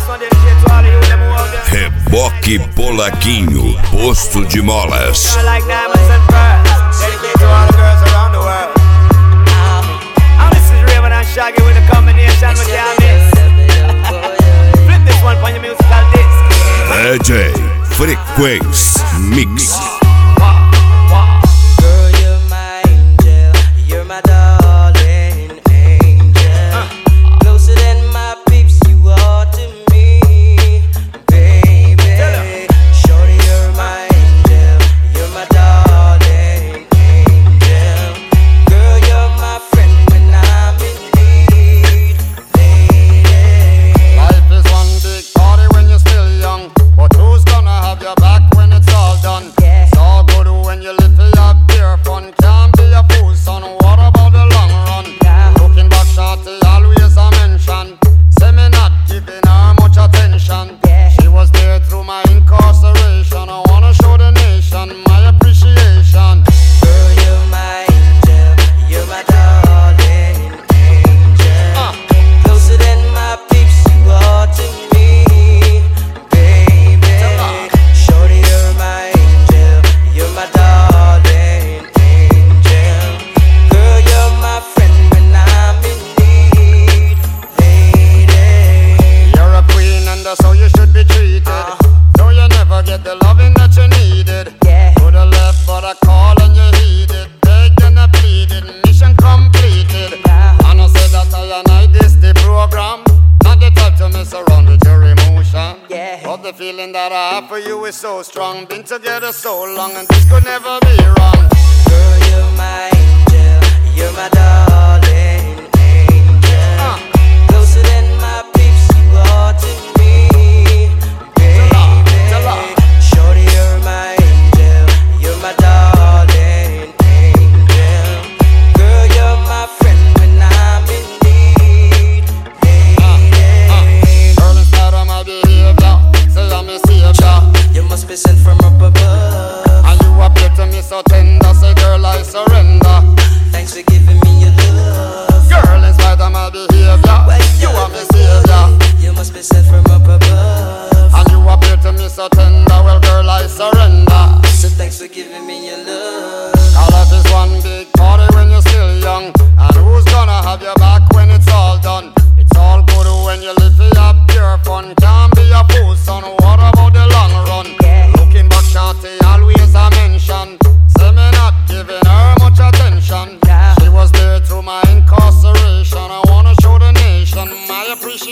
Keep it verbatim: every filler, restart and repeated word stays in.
Reboque Polaquinho, posto de molas. D J Frequência Mix. So strong, been together so long, and this could never be wrong. Girl, you're my angel, you're my darling angel. Uh. Closer than my peeps, you are to me, baby. Shorty, you're my angel, you're my darling angel. Girl, you're my friend when I'm in need, lady. Uh. Uh. Girl, instead of my behavior, say I'm a savior. You must be sent from up above, and you appear to me so tender. Say, girl, I surrender. Thanks for giving me your love. Girl, in spite of my behavior, well, you are my savior. You must be sent from up above, and you appear to me so tender. Well, girl, I surrender. So thanks for giving me your love. Our life is one big party when you're still young, and who's gonna have your back when it's all done? It's all good when you live for your pure fun. Can't be a fool, son. What about the long run? Yeah. Looking back, Shanty always a mention. Say me not giving her much attention. Yeah. She was there through my incarceration. I wanna show the nation my appreciation.